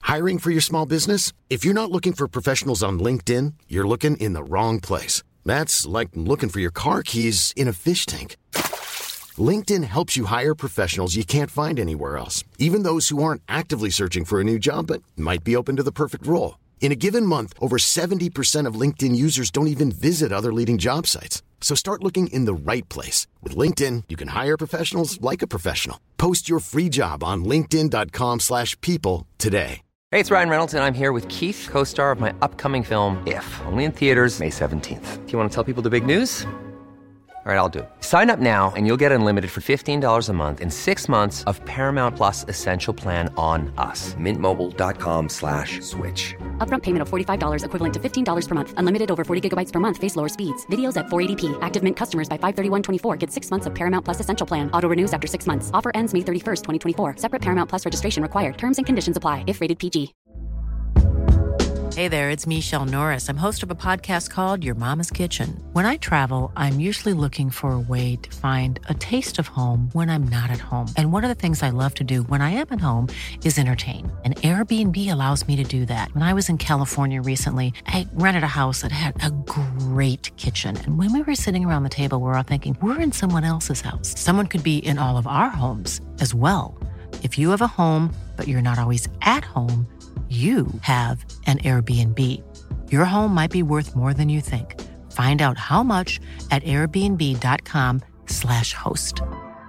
Hiring for your small business? If you're not looking for professionals on LinkedIn, you're looking in the wrong place. That's like looking for your car keys in a fish tank. LinkedIn helps you hire professionals you can't find anywhere else, even those who aren't actively searching for a new job but might be open to the perfect role. In a given month, over 70% of LinkedIn users don't even visit other leading job sites. So start looking in the right place. With LinkedIn, you can hire professionals like a professional. Post your free job on linkedin.com/people today. Hey, it's Ryan Reynolds, and I'm here with Keith, co-star of my upcoming film, If, only in theaters May 17th. Do you want to tell people the big news? All right, I'll do it. Sign up now and you'll get unlimited for $15 a month and 6 months of Paramount Plus Essential Plan on us. MintMobile.com/switch. Upfront payment of $45 equivalent to $15 per month. Unlimited over 40 gigabytes per month. Face lower speeds. Videos at 480p. Active Mint customers by 531.24 get 6 months of Paramount Plus Essential Plan. Auto renews after 6 months. Offer ends May 31st, 2024. Separate Paramount Plus registration required. Terms and conditions apply if rated PG. Hey there, it's Michelle Norris. I'm host of a podcast called Your Mama's Kitchen. When I travel, I'm usually looking for a way to find a taste of home when I'm not at home. And one of the things I love to do when I am at home is entertain. And Airbnb allows me to do that. When I was in California recently, I rented a house that had a great kitchen. And when we were sitting around the table, we're all thinking, we're in someone else's house. Someone could be in all of our homes as well. If you have a home, but you're not always at home, you have an Airbnb. Your home might be worth more than you think. Find out how much at airbnb.com/host.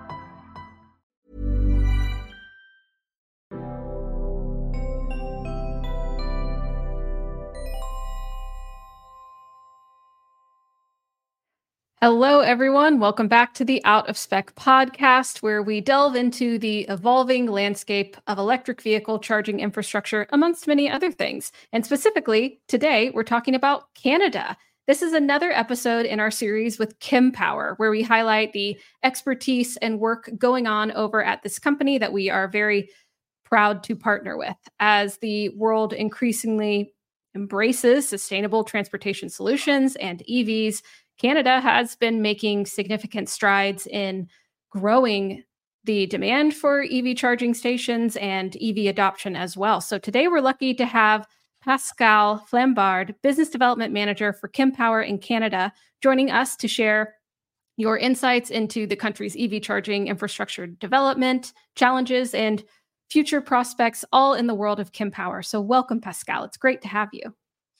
Hello, everyone. Welcome back to the Out of Spec podcast, where we delve into the evolving landscape of electric vehicle charging infrastructure, amongst many other things. And specifically, today, we're talking about Canada. This is another episode in our series with Kempower, where we highlight the expertise and work going on over at this company that we are very proud to partner with. As the world increasingly embraces sustainable transportation solutions and EVs, Canada has been making significant strides in growing the demand for EV charging stations and EV adoption as well. So today we're lucky to have Pascal Flambard, Business Development Manager for Kempower in Canada, joining us to share your insights into the country's EV charging infrastructure development, challenges, and future prospects, all in the world of Kempower. So welcome, Pascal. It's great to have you.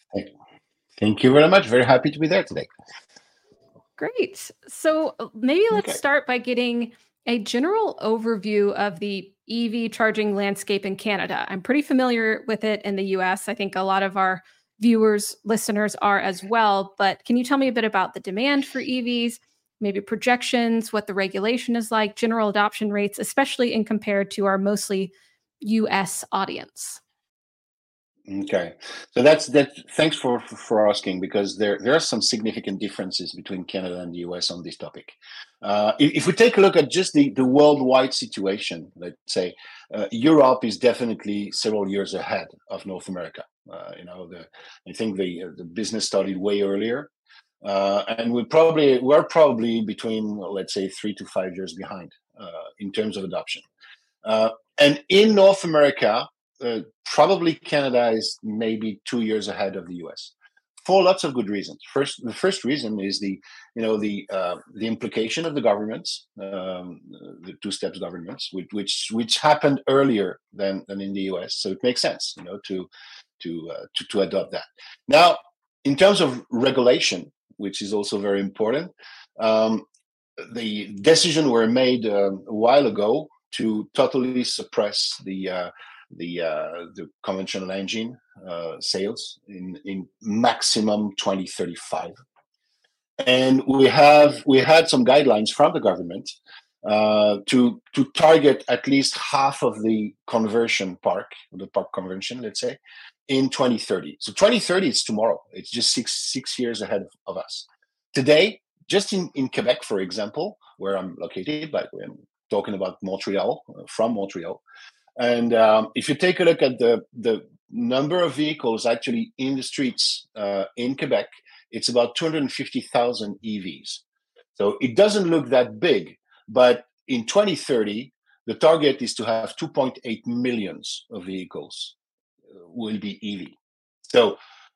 Thank you very much. Very happy to be there today. Great. So maybe let's start by getting a general overview of the EV charging landscape in Canada. I'm pretty familiar with it in the US. I think a lot of our viewers, listeners are as well. But can you tell me a bit about the demand for EVs, maybe projections, what the regulation is like, general adoption rates, especially in compared to our mostly US audience? Okay, so that's that. Thanks for asking, because there are some significant differences between Canada and the US on this topic. If we take a look at just the worldwide situation, let's say Europe is definitely several years ahead of North America. I think the business started way earlier, and we're probably between, let's say, 3 to 5 years behind in terms of adoption. And in North America, probably Canada is maybe 2 years ahead of the US for lots of good reasons. The first reason is the implication of the governments, the two steps governments, which happened earlier than in the US. So it makes sense, to adopt that. Now, in terms of regulation, which is also very important, the decision were made a while ago to totally suppress the conventional engine sales in maximum 2035, and we had some guidelines from the government to target at least half of the park conversion, let's say, in 2030. So 2030 is tomorrow. It's just six years ahead of us. Today, just in Quebec, for example, where I'm located, but I'm talking about Montreal, from Montreal. And if you take a look at the number of vehicles actually in the streets in Quebec, it's about 250,000 EVs. So it doesn't look that big, but in 2030, the target is to have 2.8 millions of vehicles will be EV. So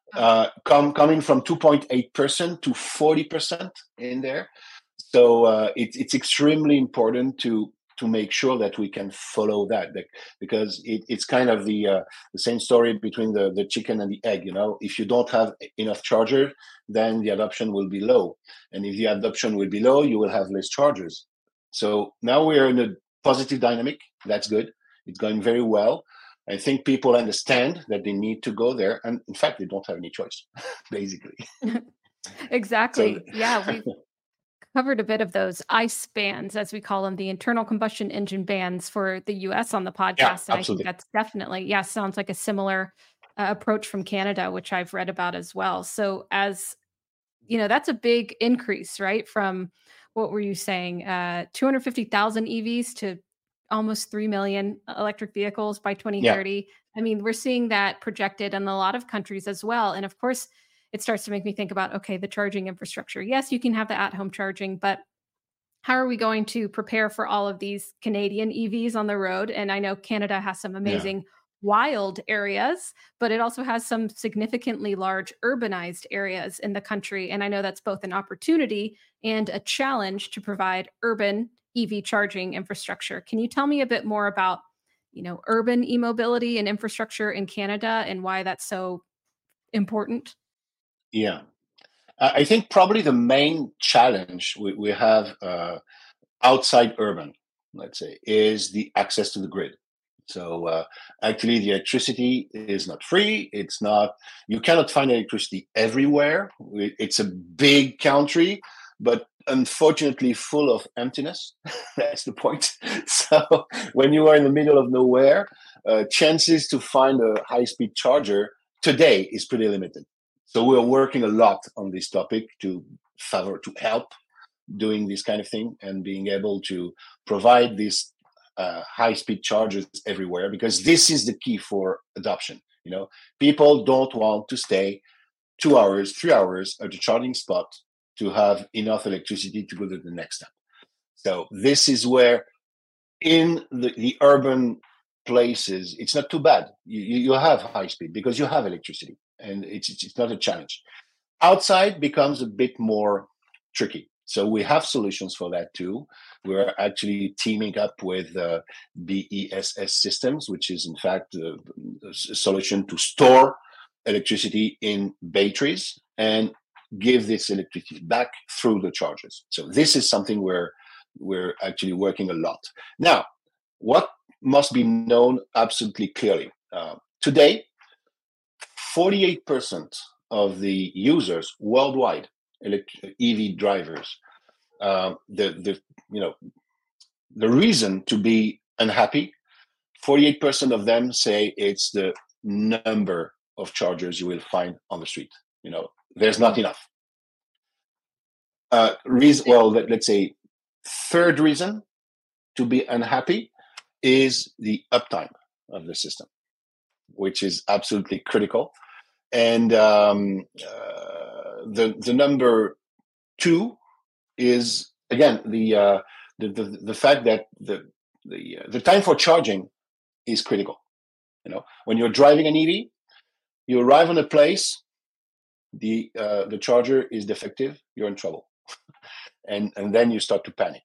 coming from 2.8% to 40% in there. So it's extremely important to make sure that we can follow that, because it's kind of the same story between the chicken and the egg. If you don't have enough chargers, then the adoption will be low, and if the adoption will be low, you will have less chargers. So now we're in a positive dynamic. That's good. It's going very well. I think people understand that they need to go there, and in fact, they don't have any choice, basically. Exactly. Yeah, we've covered a bit of those ICE bans, as we call them, the internal combustion engine bans for the US on the podcast. Yeah, and I think absolutely. that's definitely, sounds like a similar approach from Canada, which I've read about as well. So as that's a big increase, right? From what were you saying? 250,000 EVs to almost 3 million electric vehicles by 2030. I mean, we're seeing that projected in a lot of countries as well. And of course, it starts to make me think about, okay, the charging infrastructure. Yes, you can have the at-home charging, but how are we going to prepare for all of these Canadian EVs on the road? And I know Canada has some amazing wild areas, but it also has some significantly large urbanized areas in the country. And I know that's both an opportunity and a challenge to provide urban EV charging infrastructure. Can you tell me a bit more about, urban e-mobility and infrastructure in Canada and why that's so important? Yeah. I think probably the main challenge we have outside urban, let's say, is the access to the grid. So actually, the electricity is not free. You cannot find electricity everywhere. It's a big country, but unfortunately full of emptiness. That's the point. So when you are in the middle of nowhere, chances to find a high-speed charger today is pretty limited. So we're working a lot on this topic to help doing this kind of thing and being able to provide these high-speed chargers everywhere, because this is the key for adoption. People don't want to stay 2 hours, 3 hours at a charging spot to have enough electricity to go to the next step. So this is where in the urban places, it's not too bad. You have high speed because you have electricity, and it's not a challenge. Outside becomes a bit more tricky. So we have solutions for that too. We're actually teaming up with BESS Systems, which is in fact a solution to store electricity in batteries and give this electricity back through the chargers. So this is something we're actually working a lot. Now, what must be known absolutely clearly? Today, 48% of the users worldwide, EV drivers, the reason to be unhappy, 48% of them say it's the number of chargers you will find on the street. There's not enough. Let's say third reason to be unhappy is the uptime of the system, which is absolutely critical. And the number two is again the fact that the time for charging is critical. When you're driving an EV, you arrive on a place, the charger is defective, you're in trouble, and then you start to panic.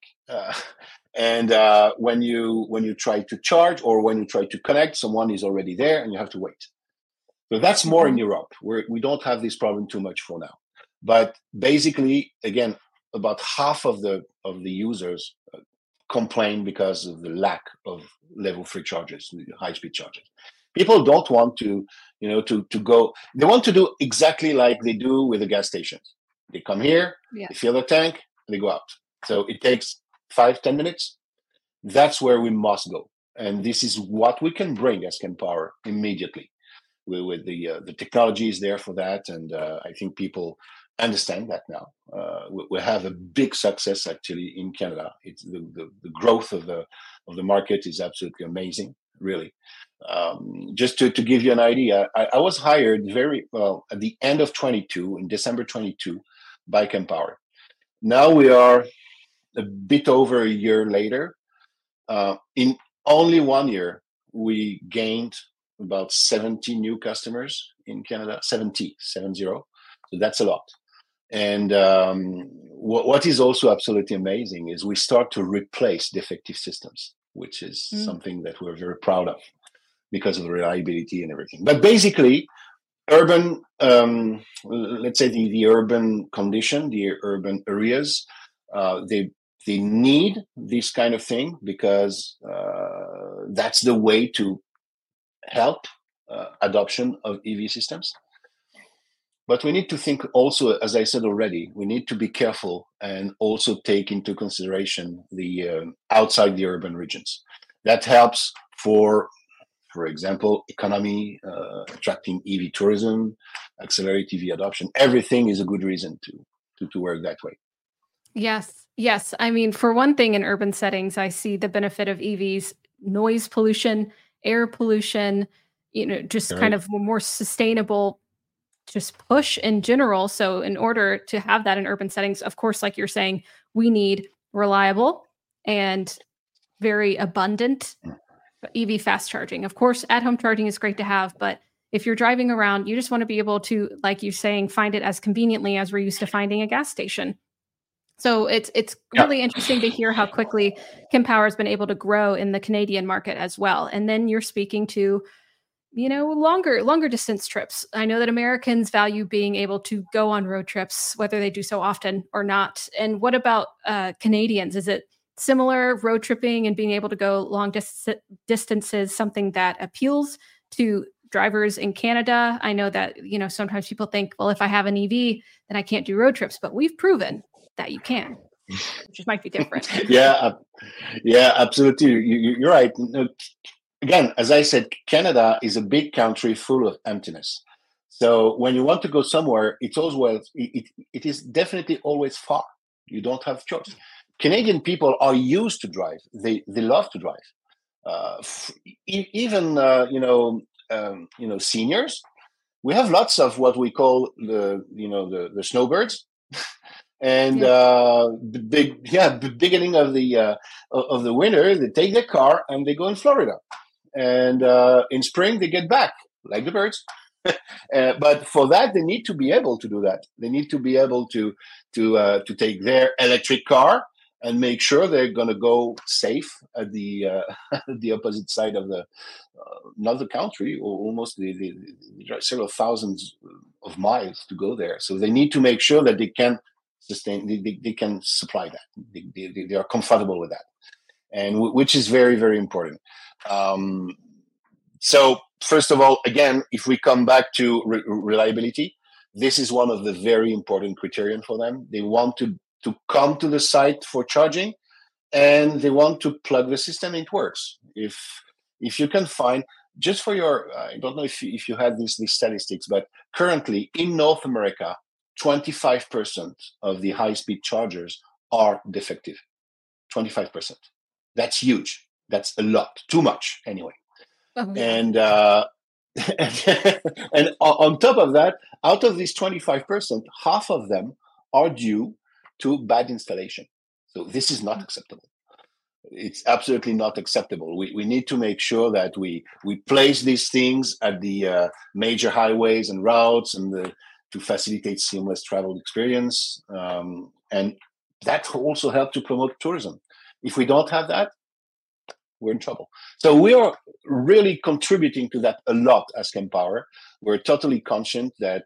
When you try to charge or when you try to connect, someone is already there and you have to wait. So that's more in Europe, where we don't have this problem too much for now. But basically, again, about half of the users complain because of the lack of level 3 chargers, high-speed chargers. People don't want to go. They want to do exactly like they do with the gas stations. They come here, they fill their tank, and they go out. So it takes 5-10 minutes. That's where we must go. And this is what we can bring as Kempower immediately. With the technology is there for that. And I think people understand that now. We have a big success actually in Canada. It's the growth of the market is absolutely amazing, really. Just to give you an idea, I was hired very well at the end of 22, in December 22, by Kempower. Now we are a bit over a year later. In only 1 year, we gained about 70 new customers in Canada, 70. So that's a lot. And what is also absolutely amazing is we start to replace defective systems, which is something that we're very proud of because of the reliability and everything. But basically, urban, let's say the urban condition, the urban areas, they need this kind of thing because that's the way to help adoption of EV systems. But we need to think also, as I said already, we need to be careful and also take into consideration the outside the urban regions. That helps for example, economy, attracting EV tourism, accelerate EV adoption. Everything is a good reason to work that way. Yes. I mean, for one thing, in urban settings, I see the benefit of EVs: noise pollution, air pollution, just kind of more sustainable, just push in general. So in order to have that in urban settings, of course, like you're saying, we need reliable and very abundant EV fast charging. Of course, at-home charging is great to have, but if you're driving around, you just want to be able to, like you're saying, find it as conveniently as we're used to finding a gas station. So it's really interesting to hear how quickly Kempower has been able to grow in the Canadian market as well. And then you're speaking to, longer distance trips. I know that Americans value being able to go on road trips, whether they do so often or not. And what about Canadians? Is it similar, road tripping and being able to go long distances, something that appeals to drivers in Canada? I know that, sometimes people think, well, if I have an EV, then I can't do road trips, but we've proven that you can, which might be different. Yeah, absolutely. You're right. Again, as I said, Canada is a big country full of emptiness. So when you want to go somewhere, it is definitely always far. You don't have choice. Canadian people are used to drive. They love to drive. Even seniors. We have lots of what we call the snowbirds, and the beginning of the winter, they take their car and they go in Florida, and in spring they get back like the birds. But for that, they need to be able to do that. They need to be able to take their electric car and make sure they're going to go safe at the opposite side of not the country, or almost the several thousands of miles to go there. So they need to make sure that they can sustain, they can supply that. They are comfortable with that, and which is very, very important. So first of all, again, if we come back to reliability, this is one of the very important criterion for them. They want to come to the site for charging, and they want to plug the system, it works. If you can find, just for your, I don't know if you had these statistics, but currently in North America, 25% of the high-speed chargers are defective. 25%. That's huge. That's a lot. Too much, anyway. Oh, yeah. And on top of that, out of these 25%, half of them are due to bad installation. So this is not acceptable. It's absolutely not acceptable. We need to make sure that we place these things at the major highways and routes, and to facilitate seamless travel experience. And that also helps to promote tourism. If we don't have that, we're in trouble. So we are really contributing to that a lot as Kempower. We're totally conscious that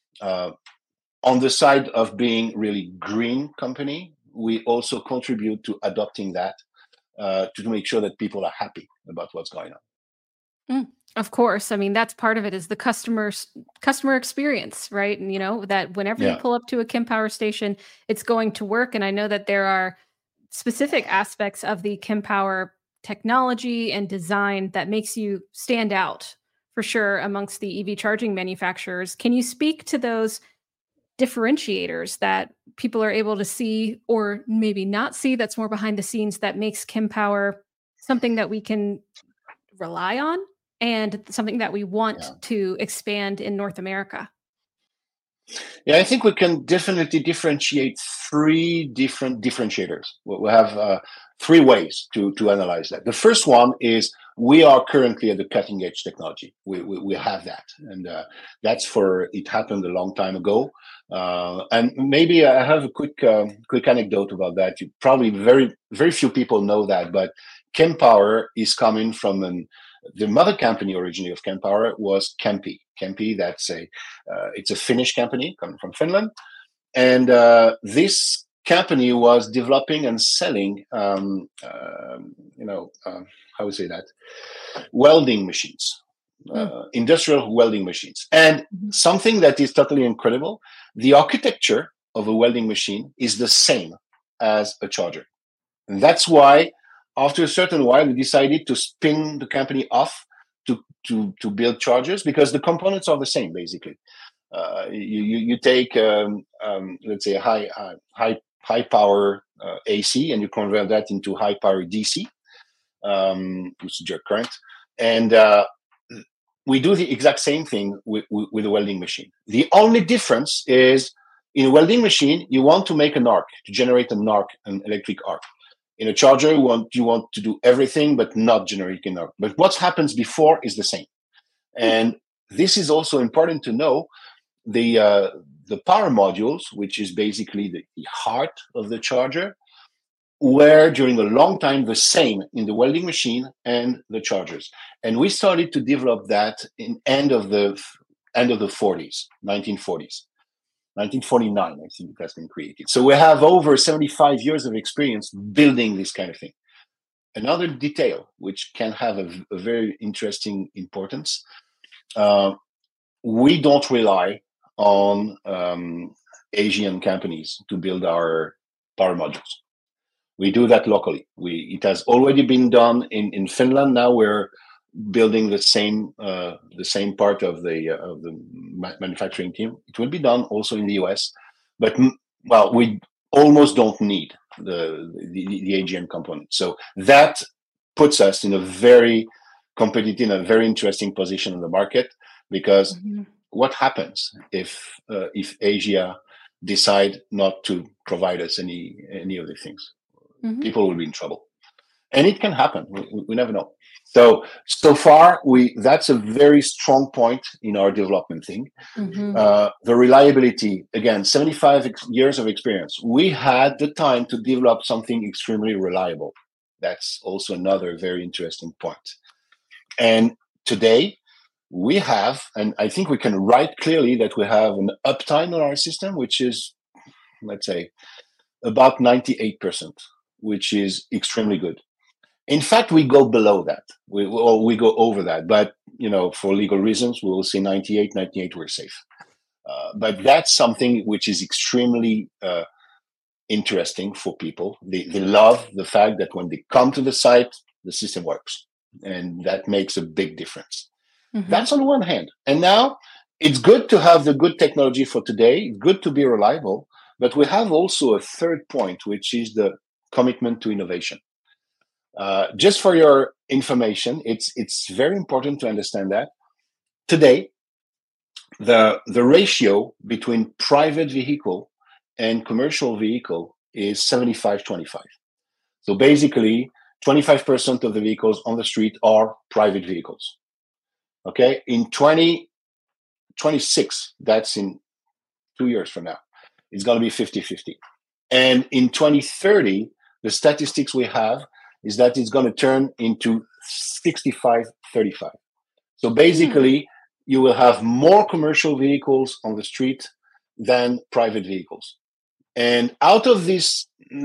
on the side of being really green company, we also contribute to adopting that to make sure that people are happy about what's going on. Of course. I mean, that's part of it, is the customer experience, right? And that whenever you pull up to a Kempower station, it's going to work. And I know that there are specific aspects of the Kempower technology and design that makes you stand out for sure amongst the EV charging manufacturers. Can you speak to those differentiators that people are able to see, or maybe not see, that's more behind the scenes, that makes Kempower something that we can rely on and something that we want to expand in North America? Yeah, I think we can definitely differentiate three different differentiators. We have three ways to analyze that. The first one is we are currently at the cutting edge technology. We have that, and it happened a long time ago. And maybe I have a quick anecdote about that. You probably very few people know that, but Kempower is coming from the mother company originally of Kempower was Kempi. Kempi, it's a Finnish company coming from Finland, and this company was developing and selling, how we say that, welding machines, industrial welding machines. And something that is totally incredible, the architecture of a welding machine is the same as a charger. And that's why, after a certain while, we decided to spin the company off to build chargers, because the components are the same, basically. You take, let's say, a high power AC, and you convert that into high power DC, which is direct current. And we do the exact same thing with a welding machine. The only difference is, in a welding machine, you want to make an arc, to generate an electric arc. In a charger, you want to do everything, but not generate an arc. But what happens before is the same. And this is also important to know. The power modules, which is basically the heart of the charger, were during a long time the same in the welding machine and the chargers. And we started to develop that in end of the 40s, 1940s. 1949, I think it has been created. So we have over 75 years of experience building this kind of thing. Another detail, which can have a very interesting importance, we don't rely on Asian companies to build our power modules. We do that locally. It has already been done in Finland. Now we're building the same part of the manufacturing team. It will be done also in the US, but we almost don't need the Asian component. So that puts us in a very competitive and a very interesting position in the market, because what happens if Asia decide not to provide us any of the things? People will be in trouble, and it can happen. We never know. So far, that's a very strong point in our development thing. The reliability, again, 75 years of experience. We had the time to develop something extremely reliable. That's also another very interesting point. And today, we have, and I think we can write clearly that we have an uptime on our system, which is, let's say, about 98%, which is extremely good. In fact, we go below that. We go over that. But, for legal reasons, we will say 98, we're safe. But that's something which is extremely interesting for people. They love the fact that when they come to the site, the system works. And that makes a big difference. That's on one hand. And now it's good to have the good technology for today, good to be reliable, but we have also a third point, which is the commitment to innovation. Just for your information, it's very important to understand that today, the ratio between private vehicle and commercial vehicle is 75-25. So basically, 25% of the vehicles on the street are private vehicles. Okay, in 2026, that's in 2 years from now, it's going to be 50-50. And in 2030, the statistics we have is that it's going to turn into 65-35. So basically, you will have more commercial vehicles on the street than private vehicles. And out of this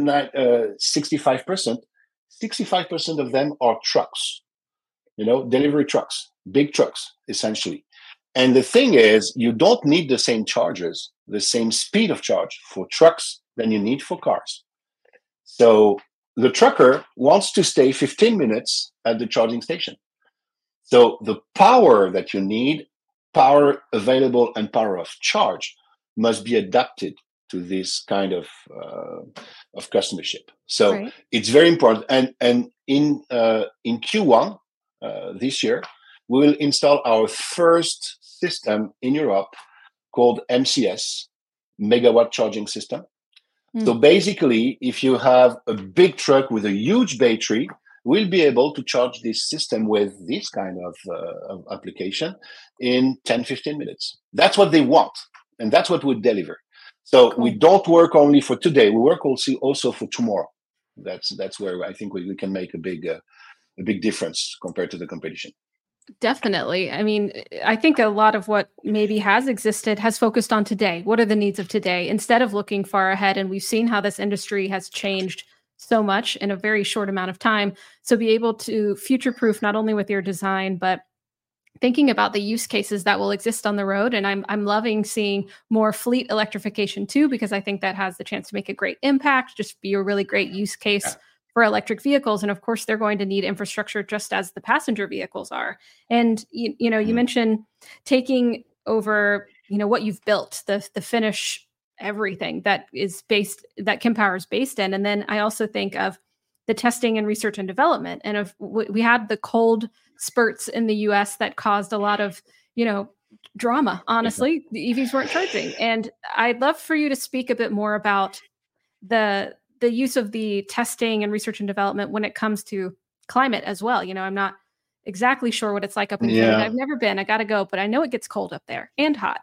65%, 65% of them are trucks, delivery trucks. Big trucks, essentially. And the thing is, you don't need the same chargers, the same speed of charge for trucks than you need for cars. So the trucker wants to stay 15 minutes at the charging station. So the power that you need, power available and power of charge, must be adapted to this kind of customership. So It's very important. And in Q1 this year, we will install our first system in Europe called MCS, Megawatt Charging System. So basically, if you have a big truck with a huge battery, will be able to charge this system with this kind of application in 10, 15 minutes. That's what they want, and that's what we deliver. So Cool. we don't work only for today, we work also for tomorrow. That's where I think we can make a big difference compared to the competition. Definitely. I mean, I think a lot of what maybe has existed has focused on today. What are the needs of today instead of looking far ahead? And we've seen how this industry has changed so much in a very short amount of time. So be able to future-proof not only with your design, but thinking about the use cases that will exist on the road. And I'm loving seeing more fleet electrification too, because I think that has the chance to make a great impact, just be a really great use case for electric vehicles. And of course, they're going to need infrastructure just as the passenger vehicles are. And, you mentioned taking over, what you've built, the finish, everything that Kempower is based in. And then I also think of the testing and research and development. And we had the cold spurts in the US that caused a lot of, drama. Honestly, the EVs weren't charging. And I'd love for you to speak a bit more about the use of the testing and research and development when it comes to climate as well. I'm not exactly sure what it's like up in Canada. I've never been. I got to go, but I know it gets cold up there and hot.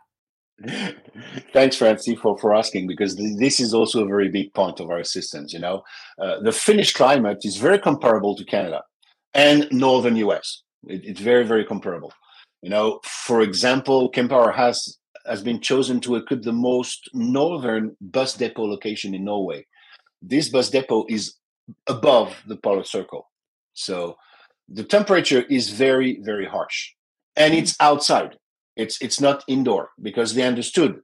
Thanks, Francie, for asking, because this is also a very big point of our assistance. The Finnish climate is very comparable to Canada and northern US. It's very, very comparable. For example, Kempower has been chosen to equip the most northern bus depot location in Norway. This bus depot is above the polar circle. So the temperature is very, very harsh. And it's outside. It's not indoor, because they understood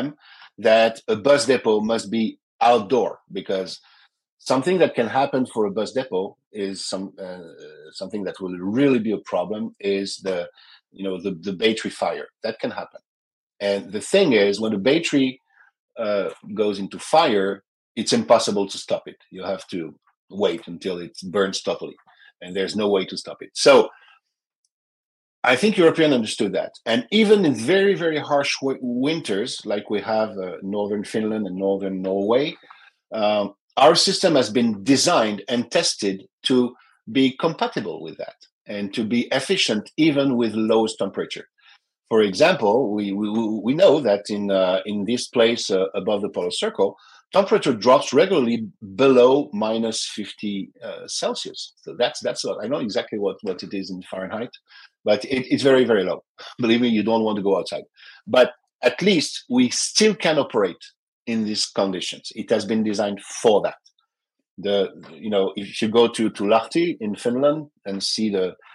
that a bus depot must be outdoor, because something that can happen for a bus depot is something that will really be a problem is the battery fire. That can happen. And the thing is, when the battery goes into fire, it's impossible to stop it. You have to wait until it burns totally, and there's no way to stop it. So I think Europeans understood that. And even in very, very harsh winters, like we have northern Finland and northern Norway, our system has been designed and tested to be compatible with that and to be efficient even with lowest temperature. For example, we know that in this place above the polar circle, temperature drops regularly below minus 50 Celsius. So that's I know exactly what it is in Fahrenheit, but it's very, very low. Believe me, you don't want to go outside. But at least we still can operate in these conditions. It has been designed for that. If you go to Lahti in Finland and see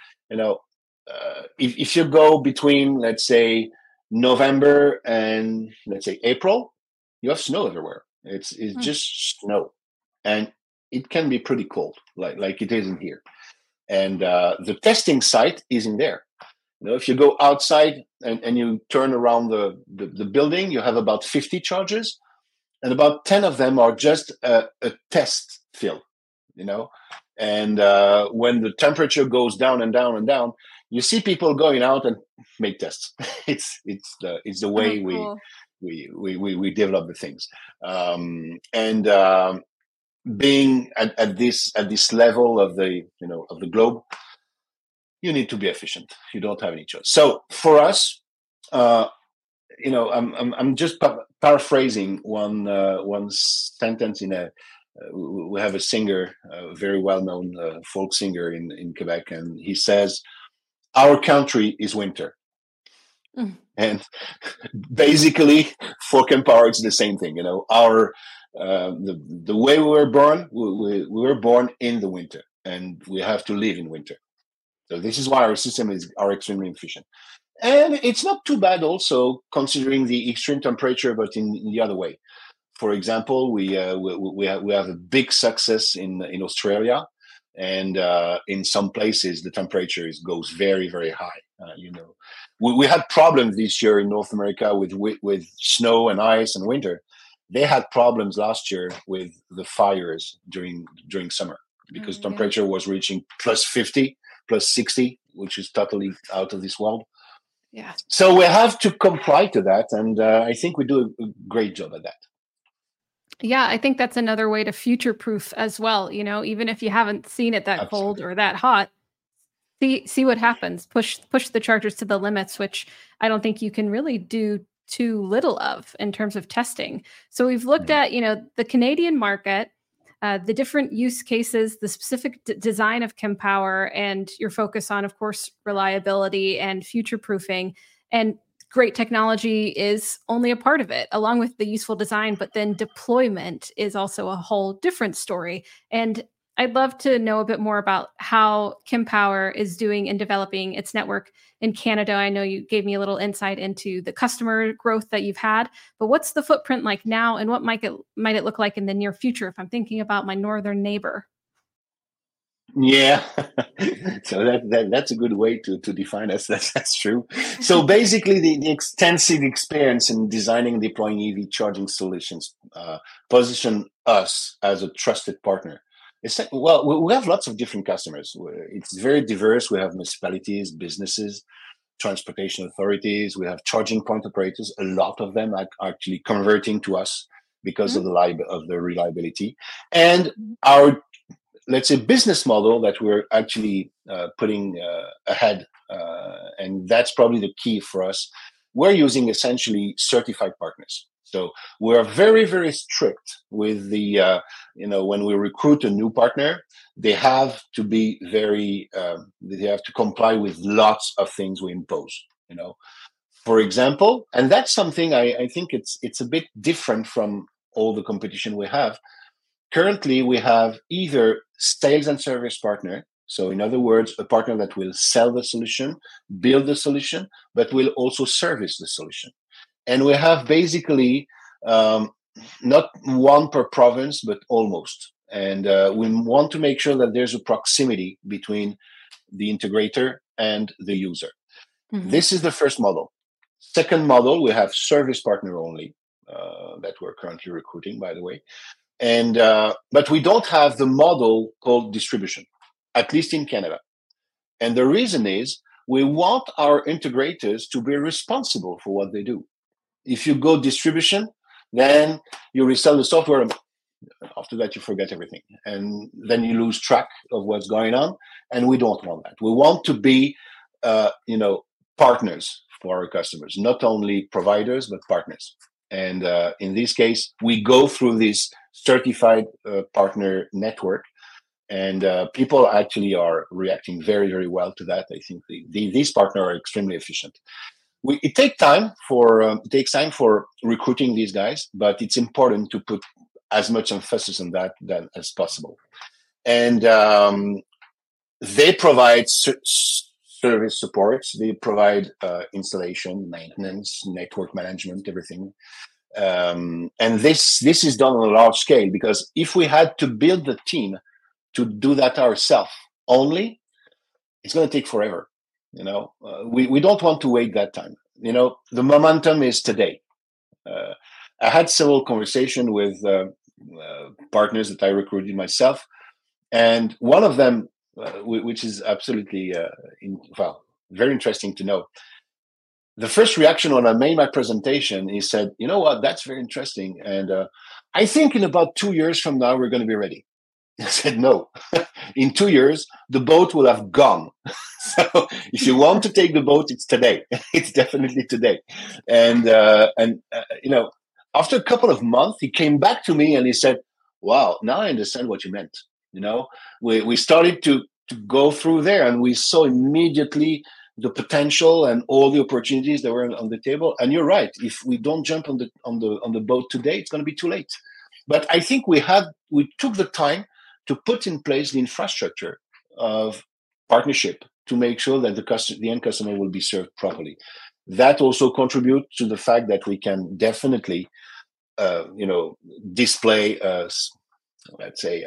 if you go between, let's say, November and, let's say, April, you have snow everywhere. It's just snow, and it can be pretty cold, like it is in here. And the testing site is in there. If you go outside and you turn around the building, you have about 50 chargers, and about 10 of them are just a test field. And when the temperature goes down and down and down, you see people going out and make tests. It's the way we develop the things, and being at this level of the globe, you need to be efficient. You don't have any choice. So for us, I'm just paraphrasing one sentence in a. We have a singer, a very well-known folk singer in Quebec, and he says, "Our country is winter." And basically, for Kempower, it's the same thing. Our the way we were born, we were born in the winter, and we have to live in winter. So this is why our system are extremely efficient, and it's not too bad also considering the extreme temperature, but in the other way. For example, we have a big success in Australia, and in some places the temperature goes very, very high. We had problems this year in North America with snow and ice and winter. They had problems last year with the fires during summer, because temperature was reaching plus 50, plus 60, which is totally out of this world. Yeah. So we have to comply to that, and I think we do a great job at that. Yeah, I think that's another way to future-proof as well. You know, even if you haven't seen it that cold Absolutely. or that hot, see what happens. Push the chargers to the limits, which I don't think you can really do too little of in terms of testing. So we've looked Mm. at, the Canadian market, the different use cases, the specific design of Kempower, and your focus on, of course, reliability and future proofing. And great technology is only a part of it, along with the useful design. But then deployment is also a whole different story. And I'd love to know a bit more about how Kempower is doing in developing its network in Canada. I know you gave me a little insight into the customer growth that you've had, but what's the footprint like now, and what might it look like in the near future if I'm thinking about my northern neighbor? Yeah, so that's a good way to define us. That's true. So basically, the extensive experience in designing and deploying EV charging solutions position us as a trusted partner. Well, we have lots of different customers. It's very diverse. We have municipalities, businesses, transportation authorities. We have charging point operators. A lot of them are actually converting to us because of the reliability, and our, let's say, business model that we're actually putting ahead, and that's probably the key for us. We're using essentially certified partners. So we're very, very strict with the, when we recruit a new partner, they have to be they have to comply with lots of things we impose, For example, and that's something I think it's a bit different from all the competition we have. Currently, we have either sales and service partner. So in other words, a partner that will sell the solution, build the solution, but will also service the solution. And we have basically not one per province, but almost. And we want to make sure that there's a proximity between the integrator and the user. Mm-hmm. This is the first model. Second model, we have service partner only that we're currently recruiting, by the way. And but we don't have the model called distribution, at least in Canada. And the reason is we want our integrators to be responsible for what they do. If you go distribution, then you resell the software. After that, you forget everything. And then you lose track of what's going on. And we don't want that. We want to be, partners for our customers, not only providers, but partners. And in this case, we go through this certified partner network, and people actually are reacting very, very well to that. I think these partners are extremely efficient. It takes time for recruiting these guys, but it's important to put as much emphasis on that as possible. And they provide service supports. They provide installation, maintenance, network management, everything. And this is done on a large scale, because if we had to build the team to do that ourselves only, it's going to take forever. We don't want to wait that time. The momentum is today. I had several conversations with partners that I recruited myself, and one of them, which is absolutely very interesting to know. The first reaction when I made my presentation, he said, "You know what? That's very interesting, and I think in about 2 years from now we're going to be ready." I said, "No, in 2 years the boat will have gone. So if you want to take the boat, it's today. It's definitely today." And after a couple of months, he came back to me and he said, "Wow, now I understand what you meant." We started to go through there, and we saw immediately the potential and all the opportunities that were on the table. And you're right. If we don't jump on the boat today, it's going to be too late. But I think we took the time to put in place the infrastructure of partnership to make sure that the end customer will be served properly. That also contributes to the fact that we can definitely, display, let's say,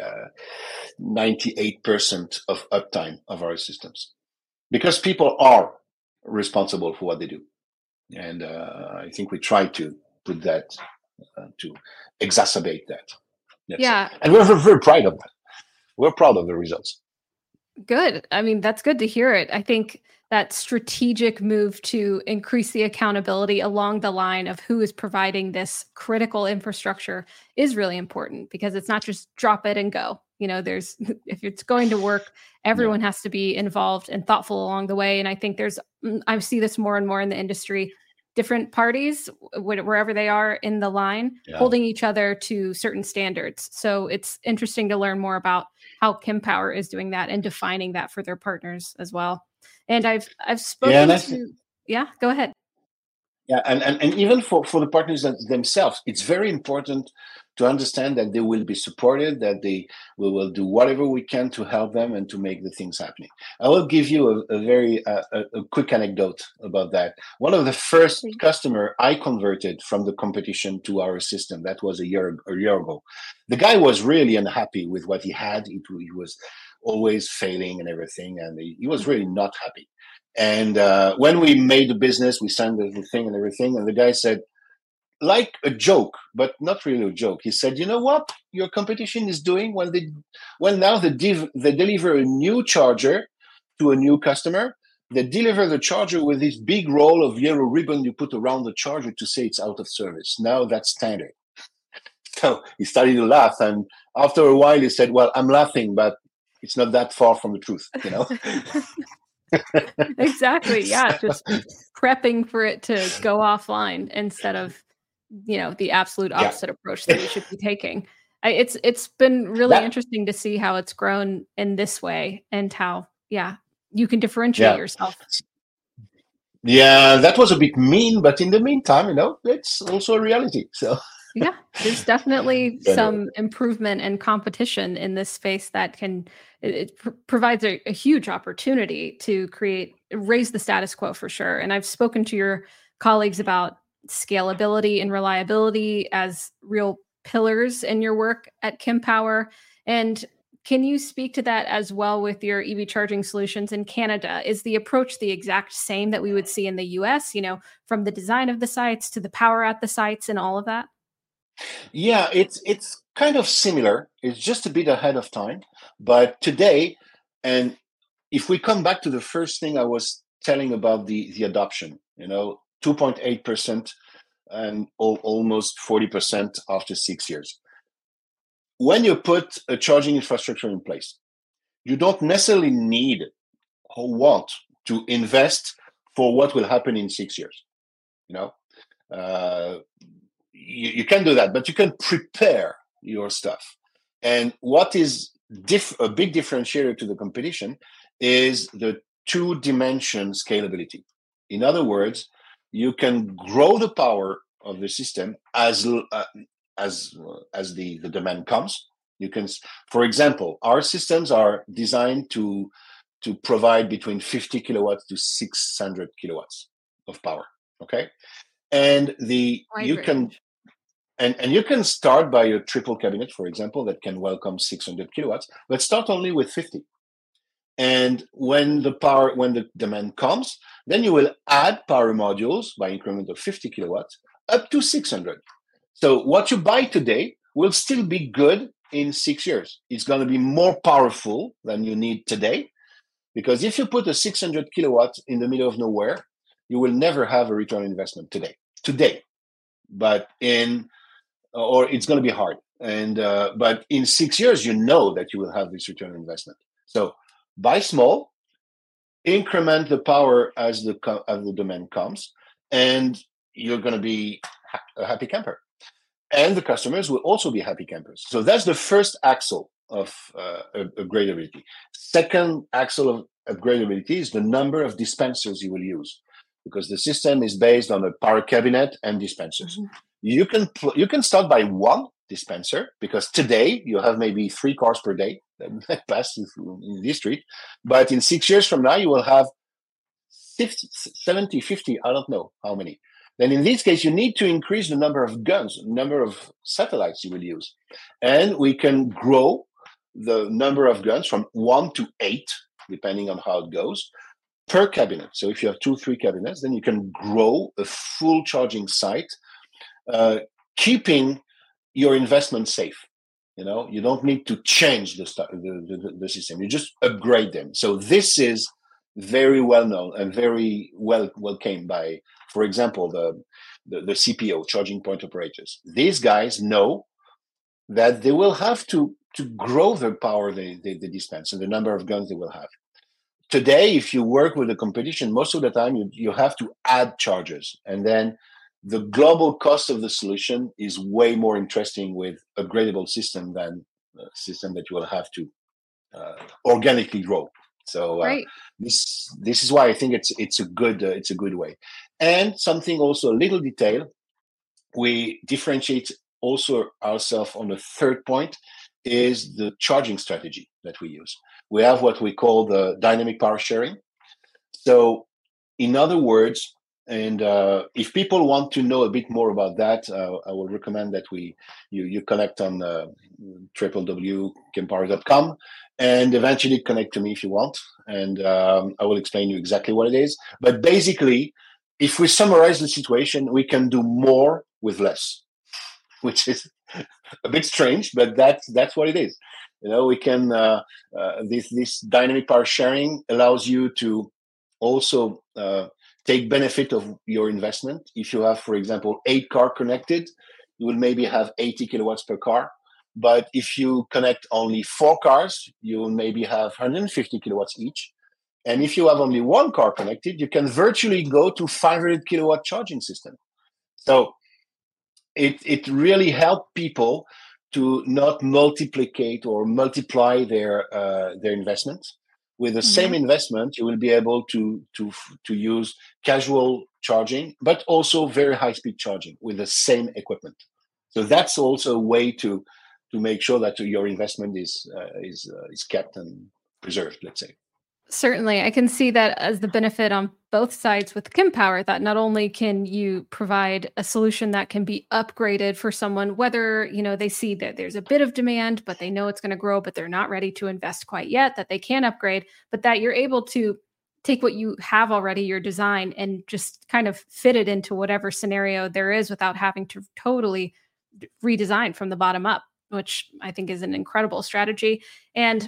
98% of uptime of our systems, because people are responsible for what they do. And I think we try to put that, to exacerbate that. Yeah. And we're very proud of that. We're proud of the results. Good. I mean, that's good to hear it. I think that strategic move to increase the accountability along the line of who is providing this critical infrastructure is really important, because it's not just drop it and go. There's if it's going to work, everyone has to be involved and thoughtful along the way. And I think I see this more and more in the industry, different parties, wherever they are in the line, holding each other to certain standards. So it's interesting to learn more about how Kempower is doing that and defining that for their partners as well. And I've spoken go ahead. Yeah, and even for the partners themselves, it's very important to understand that they will be supported, that we will do whatever we can to help them and to make the things happening. I will give you a very quick anecdote about that. One of the first customer I converted from the competition to our system, that was a year ago. The guy was really unhappy with what he had. He was always failing and everything, and he was really not happy. And when we made the business, we signed the thing and everything, and the guy said, like a joke, but not really a joke. He said, "You know what your competition is doing when now they deliver a new charger to a new customer. They deliver the charger with this big roll of yellow ribbon you put around the charger to say it's out of service. Now that's standard." So he started to laugh, and after a while he said, "Well, I'm laughing, but it's not that far from the truth, Exactly. Yeah. Just prepping for it to go offline instead of, the absolute opposite approach that we should be taking. It's been really interesting to see how it's grown in this way, and how, you can differentiate yourself. Yeah, that was a bit mean, but in the meantime, it's also a reality. So yeah, there's definitely some improvement and competition in this space that provides a huge opportunity to raise the status quo for sure. And I've spoken to your colleagues about scalability and reliability as real pillars in your work at Kempower. And can you speak to that as well with your EV charging solutions in Canada? Is the approach the exact same that we would see in the US, from the design of the sites to the power at the sites and all of that? Yeah, it's kind of similar. It's just a bit ahead of time. But today, and if we come back to the first thing I was telling about the adoption, 2.8% and almost 40% after 6 years. When you put a charging infrastructure in place, you don't necessarily need or want to invest for what will happen in 6 years. You can do that, but you can prepare your stuff. And what is a big differentiator to the competition is the two-dimension scalability. In other words, you can grow the power of the system as the demand comes. You can, for example, our systems are designed to provide between 50 kilowatts to 600 kilowatts of power. Okay, and you can start by a triple cabinet, for example, that can welcome 600 kilowatts, but start only with 50. And when the demand comes, then you will add power modules by increment of 50 kilowatts up to 600. So what you buy today will still be good in 6 years. It's going to be more powerful than you need today, because if you put a 600 kilowatts in the middle of nowhere, you will never have a return on investment today. But or it's going to be hard. And but in 6 years, you know that you will have this return on investment. So buy small, increment the power as the demand comes, and you're going to be a happy camper. And the customers will also be happy campers. So that's the first axle of upgradability. Second axle of upgradability is the number of dispensers you will use, because the system is based on a power cabinet and dispensers. Mm-hmm. You can start by one dispenser, because today you have maybe 3 cars per day that pass in this street. But in 6 years from now, you will have 70, 50, I don't know how many. Then in this case, you need to increase the number of guns, number of satellites you will use. And we can grow the number of guns from 1 to 8, depending on how it goes, per cabinet. So if you have 2, 3 cabinets, then you can grow a full charging site, keeping your investment safe. You don't need to change the system. You just upgrade them. So this is very well known and very well came by, for example, the CPO, charging point operators. These guys know that they will have to grow the power they dispense and the number of guns they will have. Today, if you work with the competition, most of the time you have to add chargers, and then the global cost of the solution is way more interesting with upgradable system than a system that you will have to organically grow. So Right. this is why I think it's a good way. And something also a little detail, we differentiate also ourselves on the third point is the charging strategy that we use. We have what we call the dynamic power sharing. So in other words, and if people want to know a bit more about that, I will recommend that you connect on www.kempower.com and eventually connect to me if you want, and I will explain you exactly what it is. But basically, if we summarize the situation, we can do more with less, which is a bit strange, but that's what it is. We can this dynamic power sharing allows you to also take benefit of your investment. If you have, for example, 8 cars connected, you will maybe have 80 kilowatts per car. But if you connect only 4 cars, you will maybe have 150 kilowatts each. And if you have only 1 car connected, you can virtually go to 500 kilowatt charging system. So it really helped people to not multiplicate or multiply their investments. With the same investment, you will be able to use casual charging, but also very high speed charging with the same equipment. So that's also a way to make sure that your investment is kept and preserved, let's say. Certainly, I can see that as the benefit on both sides with Kempower, that not only can you provide a solution that can be upgraded for someone, whether they see that there's a bit of demand, but they know it's going to grow, but they're not ready to invest quite yet, that they can upgrade, but that you're able to take what you have already, your design, and just kind of fit it into whatever scenario there is without having to totally redesign from the bottom up, which I think is an incredible strategy. And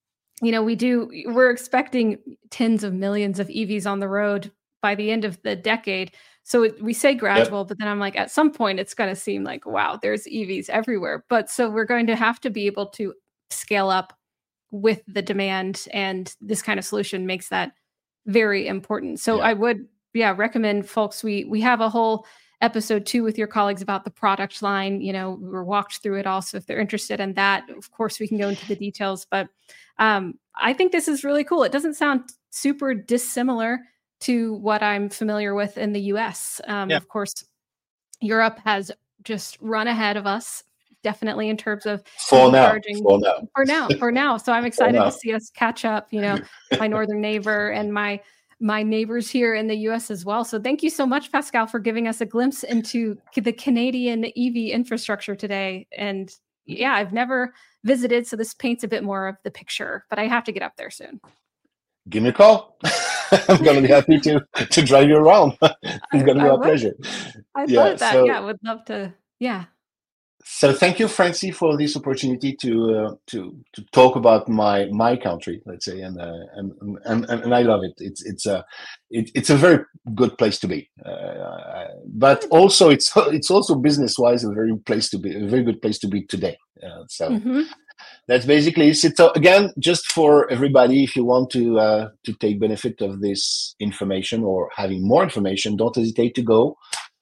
we're expecting tens of millions of EVs on the road by the end of the decade. So we say gradual, but then I'm like, at some point it's going to seem like, wow, there's EVs everywhere. But so we're going to have to be able to scale up with the demand, and this kind of solution makes that very important. So I would, recommend folks, we have a whole episode 2 with your colleagues about the product line. We were walked through it all. So if they're interested in that, of course, we can go into the details. But I think this is really cool. It doesn't sound super dissimilar to what I'm familiar with in the US. Of course, Europe has just run ahead of us, definitely in terms of charging. For now. So I'm excited to see us catch up, my northern neighbor and my neighbors here in the US as well. So thank you so much, Pascal, for giving us a glimpse into the Canadian EV infrastructure today. And I've never visited, so this paints a bit more of the picture, but I have to get up there soon. Give me a call. I'm going to be happy to drive you around. It's going to be a pleasure. I love that. I would love to. Yeah. So thank you, Francie, for this opportunity to talk about my country, let's say, and I love it. It's a very good place to be, but also it's also business wise a very good place to be today. That's basically it. So again, just for everybody, if you want to take benefit of this information or having more information, don't hesitate to go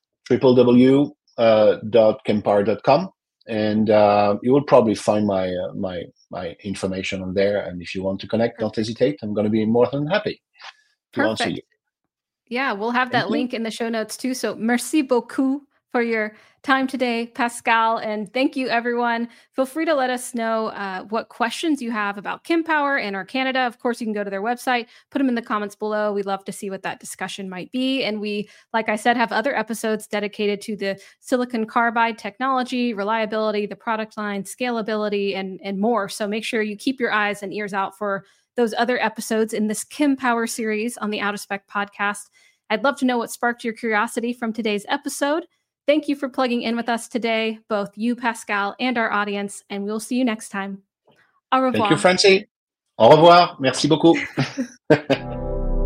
www.kempower.com, and you will probably find my information on there. And if you want to connect, don't hesitate. I'm going to be more than happy to answer you. Yeah, we'll have that link in the show notes too. So merci beaucoup for your time today, Pascal. And thank you, everyone. Feel free to let us know what questions you have about Kempower and Air Canada. Of course, you can go to their website, put them in the comments below. We'd love to see what that discussion might be. And we, like I said, have other episodes dedicated to the silicon carbide technology, reliability, the product line, scalability, and more. So make sure you keep your eyes and ears out for those other episodes in this Kempower series on the Out of Spec podcast. I'd love to know what sparked your curiosity from today's episode. Thank you for plugging in with us today, both you, Pascal, and our audience, and we'll see you next time. Au revoir. Thank you, Francie. Au revoir. Merci beaucoup.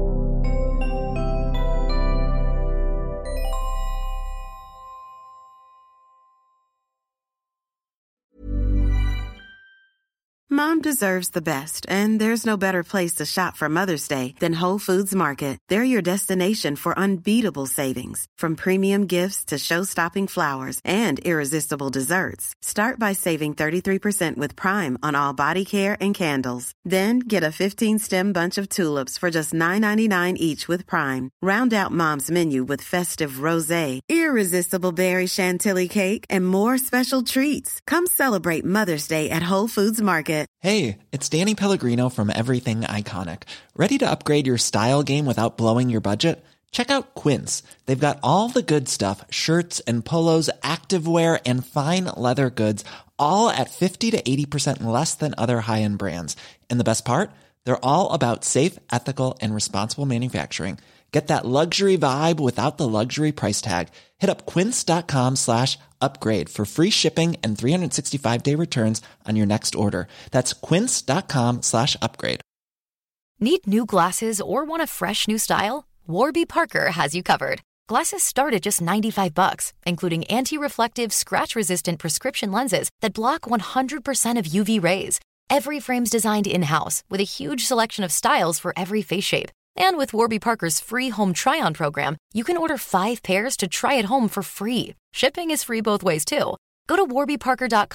Mom deserves the best, and there's no better place to shop for Mother's Day than Whole Foods Market. They're your destination for unbeatable savings, from premium gifts to show-stopping flowers and irresistible desserts. Start by saving 33% with Prime on all body care and candles. Then get a 15-stem bunch of tulips for just $9.99 each with Prime. Round out Mom's menu with festive rosé, irresistible berry chantilly cake, and more special treats. Come celebrate Mother's Day at Whole Foods Market. Hey, it's Danny Pellegrino from Everything Iconic. Ready to upgrade your style game without blowing your budget? Check out Quince. They've got all the good stuff, shirts and polos, activewear, and fine leather goods, all at 50 to 80% less than other high-end brands. And the best part? They're all about safe, ethical, and responsible manufacturing. Get that luxury vibe without the luxury price tag. Hit up quince.com/upgrade for free shipping and 365-day returns on your next order. That's quince.com/upgrade. Need new glasses or want a fresh new style? Warby Parker has you covered. Glasses start at just $95, including anti-reflective, scratch-resistant prescription lenses that block 100% of UV rays. Every frame's designed in-house with a huge selection of styles for every face shape. And with Warby Parker's free home try-on program, you can order 5 pairs to try at home for free. Shipping is free both ways, too. Go to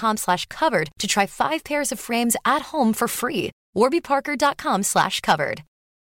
warbyparker.com/covered to try 5 pairs of frames at home for free. warbyparker.com/covered.